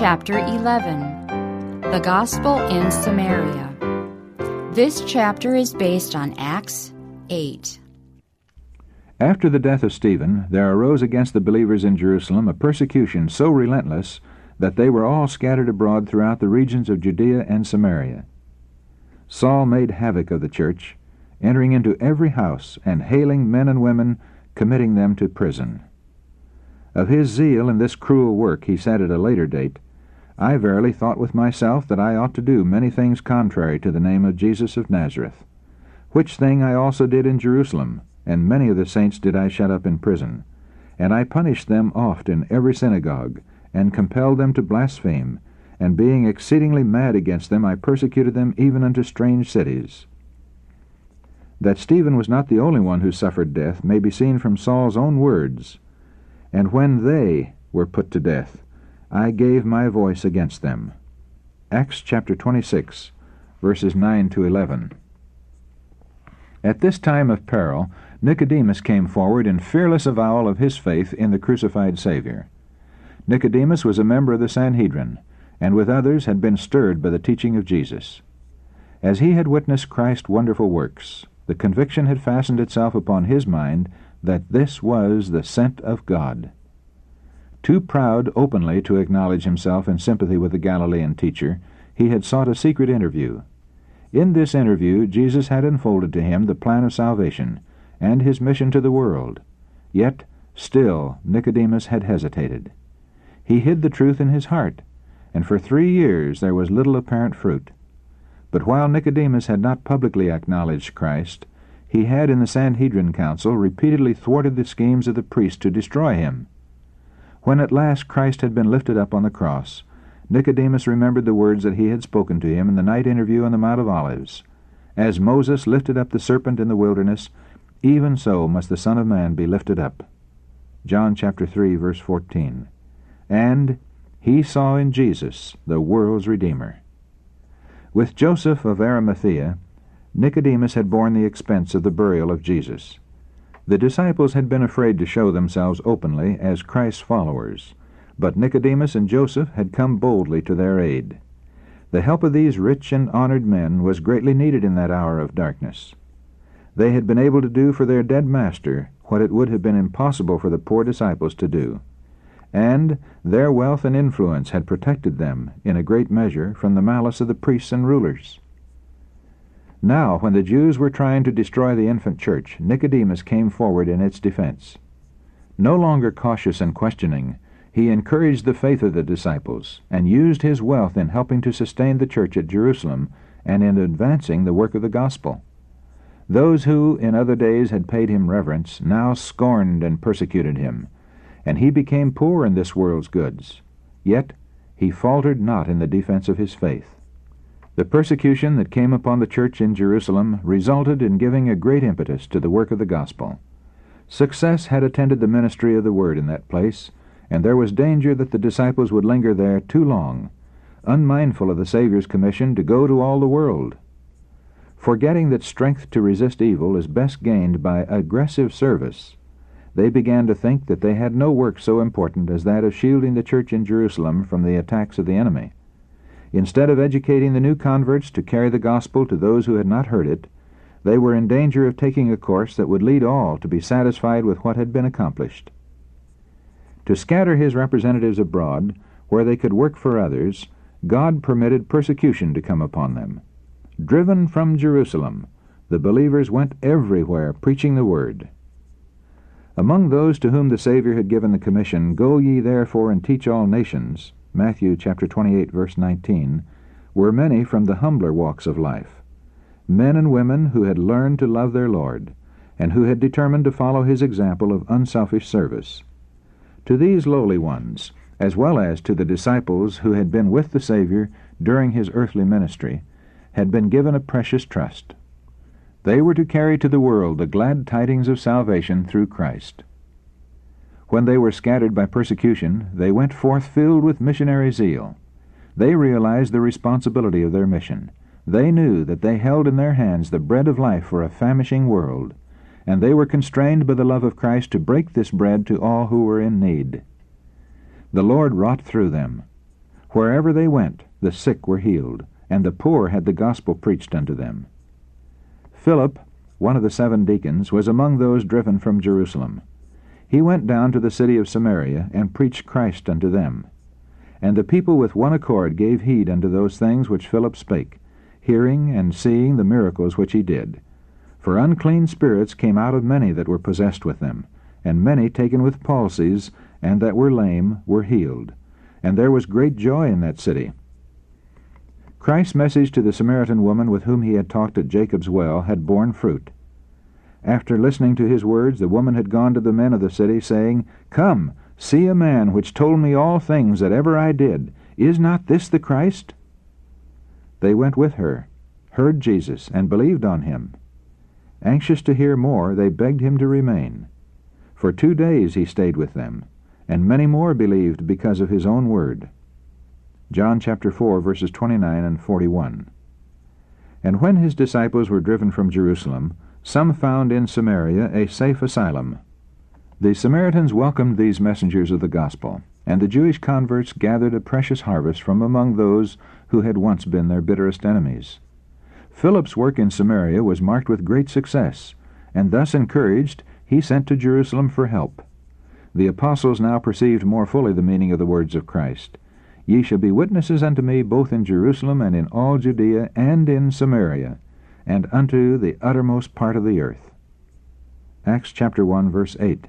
Chapter 11. The Gospel in Samaria. This chapter is based on Acts 8. After the death of Stephen, there arose against the believers in Jerusalem a persecution so relentless that they were all scattered abroad throughout the regions of Judea and Samaria. Saul made havoc of the church, entering into every house and hailing men and women, committing them to prison. Of his zeal in this cruel work he said at a later date, "I verily thought with myself that I ought to do many things contrary to the name of Jesus of Nazareth, which thing I also did in Jerusalem, and many of the saints did I shut up in prison. And I punished them oft in every synagogue, and compelled them to blaspheme, and being exceedingly mad against them, I persecuted them even unto strange cities." That Stephen was not the only one who suffered death may be seen from Saul's own words. "And when they were put to death, I gave my voice against them." Acts chapter 26, verses 9 to 11. At this time of peril, Nicodemus came forward in fearless avowal of his faith in the crucified Savior. Nicodemus was a member of the Sanhedrin, and with others had been stirred by the teaching of Jesus. As he had witnessed Christ's wonderful works, the conviction had fastened itself upon his mind that this was the sent of God. Too proud openly to acknowledge himself in sympathy with the Galilean teacher, he had sought a secret interview. In this interview Jesus had unfolded to him the plan of salvation and his mission to the world. Yet still Nicodemus had hesitated. He hid the truth in his heart, and for 3 years there was little apparent fruit. But while Nicodemus had not publicly acknowledged Christ, he had in the Sanhedrin council repeatedly thwarted the schemes of the priests to destroy him. When at last Christ had been lifted up on the cross, Nicodemus remembered the words that he had spoken to him in the night interview on the Mount of Olives. "As Moses lifted up the serpent in the wilderness, even so must the Son of Man be lifted up." John chapter 3, verse 14. And he saw in Jesus the world's Redeemer. With Joseph of Arimathea, Nicodemus had borne the expense of the burial of Jesus. The disciples had been afraid to show themselves openly as Christ's followers, but Nicodemus and Joseph had come boldly to their aid. The help of these rich and honored men was greatly needed in that hour of darkness. They had been able to do for their dead master what it would have been impossible for the poor disciples to do, and their wealth and influence had protected them, in a great measure, from the malice of the priests and rulers. Now, when the Jews were trying to destroy the infant church, Nicodemus came forward in its defense. No longer cautious and questioning, he encouraged the faith of the disciples, and used his wealth in helping to sustain the church at Jerusalem and in advancing the work of the gospel. Those who, in other days, had paid him reverence, now scorned and persecuted him, and he became poor in this world's goods. Yet he faltered not in the defense of his faith. The persecution that came upon the church in Jerusalem resulted in giving a great impetus to the work of the gospel. Success had attended the ministry of the word in that place, and there was danger that the disciples would linger there too long, unmindful of the Savior's commission to go to all the world. Forgetting that strength to resist evil is best gained by aggressive service, they began to think that they had no work so important as that of shielding the church in Jerusalem from the attacks of the enemy. Instead of educating the new converts to carry the gospel to those who had not heard it, they were in danger of taking a course that would lead all to be satisfied with what had been accomplished. To scatter his representatives abroad, where they could work for others, God permitted persecution to come upon them. Driven from Jerusalem, the believers went everywhere preaching the word. Among those to whom the Savior had given the commission, "Go ye therefore and teach all nations," Matthew chapter 28, verse 19, were many from the humbler walks of life, men and women who had learned to love their Lord, and who had determined to follow his example of unselfish service. To these lowly ones, as well as to the disciples who had been with the Savior during his earthly ministry, had been given a precious trust. They were to carry to the world the glad tidings of salvation through Christ. When they were scattered by persecution, they went forth filled with missionary zeal. They realized the responsibility of their mission. They knew that they held in their hands the bread of life for a famishing world, and they were constrained by the love of Christ to break this bread to all who were in need. The Lord wrought through them. Wherever they went, the sick were healed, and the poor had the gospel preached unto them. Philip, one of the 7 deacons, was among those driven from Jerusalem. He went down to the city of Samaria, and preached Christ unto them. And the people with one accord gave heed unto those things which Philip spake, hearing and seeing the miracles which he did. For unclean spirits came out of many that were possessed with them, and many taken with palsies, and that were lame, were healed. And there was great joy in that city. Christ's message to the Samaritan woman with whom he had talked at Jacob's well had borne fruit. After listening to his words, the woman had gone to the men of the city, saying, Come, see a man which told me all things that ever I did. Is not this the Christ? They went with her, heard Jesus, and believed on him. Anxious to hear more, they begged him to remain. For 2 days he stayed with them, and many more believed because of his own word. John chapter 4, verses 29 and 41. And when his disciples were driven from Jerusalem, some found in Samaria a safe asylum. The Samaritans welcomed these messengers of the gospel, and the Jewish converts gathered a precious harvest from among those who had once been their bitterest enemies. Philip's work in Samaria was marked with great success, and thus encouraged, he sent to Jerusalem for help. The apostles now perceived more fully the meaning of the words of Christ. Ye shall be witnesses unto me both in Jerusalem and in all Judea and in Samaria, and unto the uttermost part of the earth. Acts chapter 1, verse 8.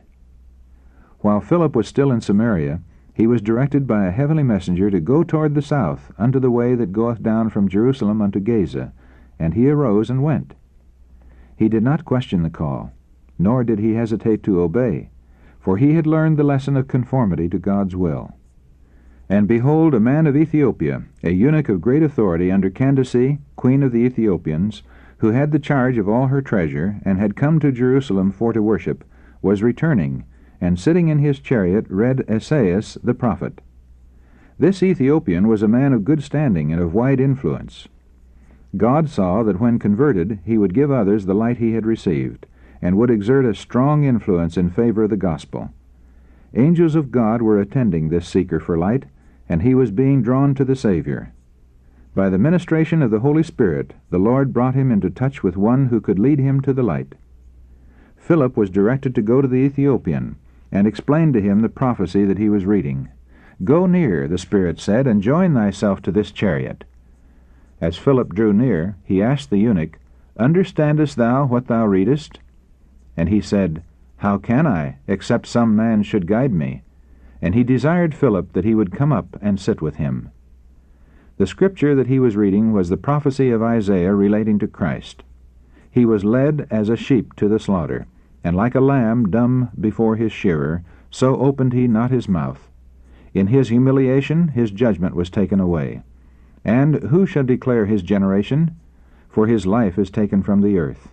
While Philip was still in Samaria, he was directed by a heavenly messenger to go toward the south, unto the way that goeth down from Jerusalem unto Gaza, and he arose and went. He did not question the call, nor did he hesitate to obey, for he had learned the lesson of conformity to God's will. And behold, a man of Ethiopia, a eunuch of great authority under Candace, queen of the Ethiopians, who had the charge of all her treasure, and had come to Jerusalem for to worship, was returning, and sitting in his chariot read Esaias the prophet. This Ethiopian was a man of good standing and of wide influence. God saw that when converted he would give others the light he had received, and would exert a strong influence in favor of the gospel. Angels of God were attending this seeker for light, and he was being drawn to the Savior. By the ministration of the Holy Spirit, the Lord brought him into touch with one who could lead him to the light. Philip was directed to go to the Ethiopian, and explain to him the prophecy that he was reading. Go near, the Spirit said, and join thyself to this chariot. As Philip drew near, he asked the eunuch, Understandest thou what thou readest? And he said, How can I, except some man should guide me? And he desired Philip that he would come up and sit with him. The scripture that he was reading was the prophecy of Isaiah relating to Christ. He was led as a sheep to the slaughter, and like a lamb dumb before his shearer, so opened he not his mouth. In his humiliation his judgment was taken away. And who shall declare his generation? For his life is taken from the earth.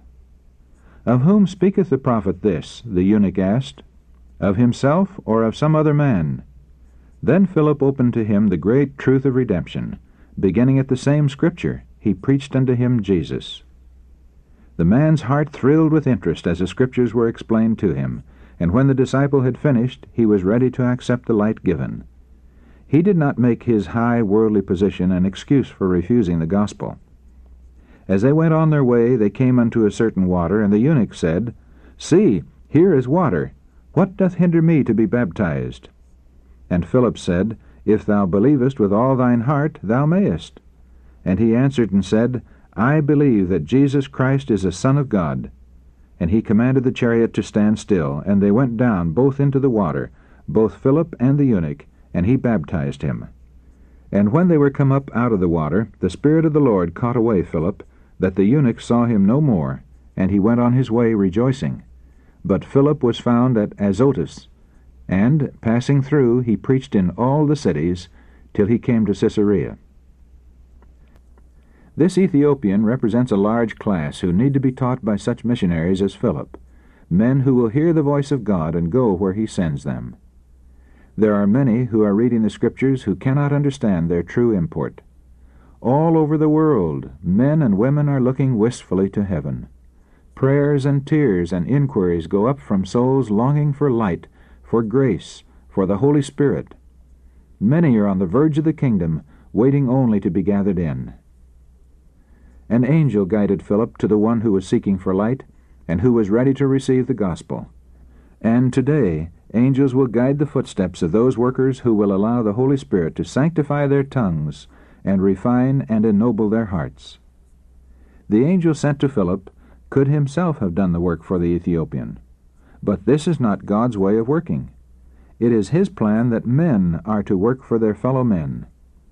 Of whom speaketh the prophet this? The eunuch asked. Of himself, or of some other man? Then Philip opened to him the great truth of redemption. Beginning at the same scripture, he preached unto him Jesus. The man's heart thrilled with interest as the scriptures were explained to him, and when the disciple had finished, he was ready to accept the light given. He did not make his high worldly position an excuse for refusing the gospel. As they went on their way, they came unto a certain water, and the eunuch said, See, here is water. What doth hinder me to be baptized? And Philip said, If thou believest with all thine heart, thou mayest. And he answered and said, I believe that Jesus Christ is the Son of God. And he commanded the chariot to stand still, and they went down both into the water, both Philip and the eunuch, and he baptized him. And when they were come up out of the water, the Spirit of the Lord caught away Philip, that the eunuch saw him no more, and he went on his way rejoicing. But Philip was found at Azotus, and, passing through, he preached in all the cities, till he came to Caesarea. This Ethiopian represents a large class who need to be taught by such missionaries as Philip, men who will hear the voice of God and go where he sends them. There are many who are reading the Scriptures who cannot understand their true import. All over the world, men and women are looking wistfully to heaven. Prayers and tears and inquiries go up from souls longing for light, for grace, for the Holy Spirit. Many are on the verge of the kingdom, waiting only to be gathered in. An angel guided Philip to the one who was seeking for light, and who was ready to receive the gospel. And today, angels will guide the footsteps of those workers who will allow the Holy Spirit to sanctify their tongues and refine and ennoble their hearts. The angel sent to Philip could himself have done the work for the Ethiopian. But this is not God's way of working. It is His plan that men are to work for their fellow men.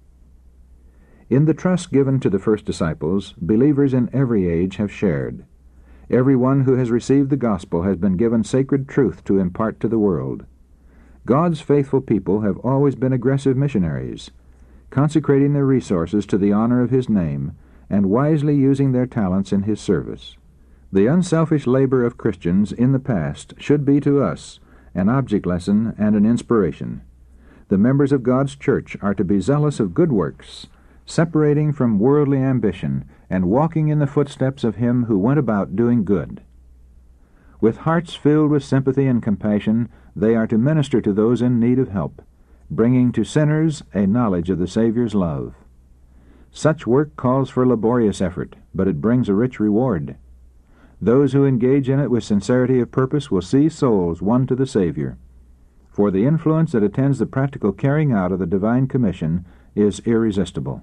In the trust given to the first disciples, believers in every age have shared. Everyone who has received the gospel has been given sacred truth to impart to the world. God's faithful people have always been aggressive missionaries, consecrating their resources to the honor of His name and wisely using their talents in His service. The unselfish labor of Christians in the past should be to us an object lesson and an inspiration. The members of God's church are to be zealous of good works, separating from worldly ambition and walking in the footsteps of Him who went about doing good. With hearts filled with sympathy and compassion, they are to minister to those in need of help, bringing to sinners a knowledge of the Savior's love. Such work calls for laborious effort, but it brings a rich reward. Those who engage in it with sincerity of purpose will see souls won to the Savior. For the influence that attends the practical carrying out of the divine commission is irresistible.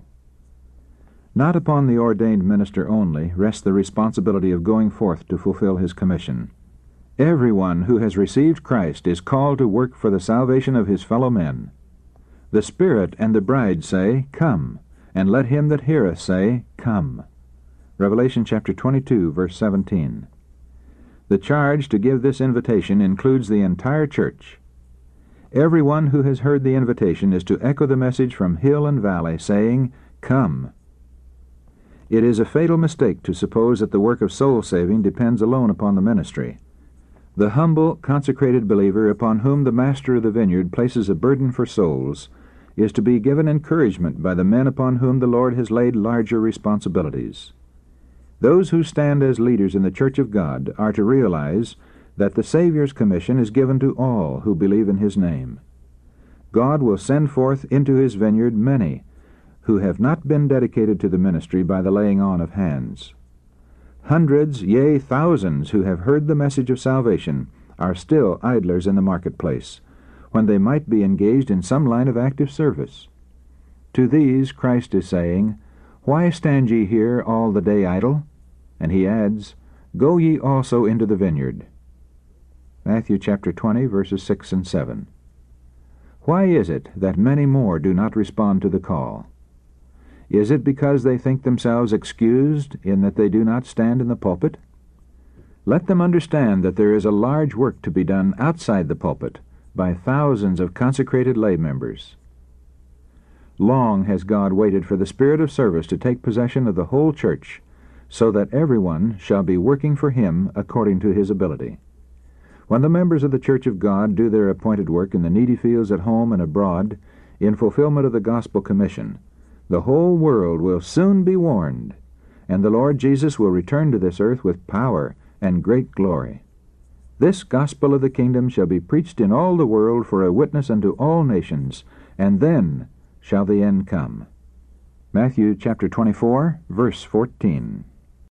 Not upon the ordained minister only rests the responsibility of going forth to fulfill his commission. Everyone who has received Christ is called to work for the salvation of his fellow men. The Spirit and the bride say, "Come," and let him that heareth say, "Come." Revelation chapter 22, verse 17. The charge to give this invitation includes the entire church. Everyone who has heard the invitation is to echo the message from hill and valley, saying, "Come." It is a fatal mistake to suppose that the work of soul-saving depends alone upon the ministry. The humble, consecrated believer upon whom the master of the vineyard places a burden for souls is to be given encouragement by the men upon whom the Lord has laid larger responsibilities. Those who stand as leaders in the Church of God are to realize that the Savior's commission is given to all who believe in His name. God will send forth into His vineyard many who have not been dedicated to the ministry by the laying on of hands. Hundreds, yea, thousands who have heard the message of salvation are still idlers in the marketplace, when they might be engaged in some line of active service. To these Christ is saying, "Why stand ye here all the day idle?" And He adds, "Go ye also into the vineyard." Matthew chapter 20, verses 6 and 7. Why is it that many more do not respond to the call? Is it because they think themselves excused in that they do not stand in the pulpit? Let them understand that there is a large work to be done outside the pulpit by thousands of consecrated lay members. Long has God waited for the spirit of service to take possession of the whole church, so that everyone shall be working for Him according to his ability. When the members of the Church of God do their appointed work in the needy fields at home and abroad, in fulfillment of the gospel commission, the whole world will soon be warned, and the Lord Jesus will return to this earth with power and great glory. This gospel of the kingdom shall be preached in all the world for a witness unto all nations, and then shall the end come. Matthew chapter 24, verse 14.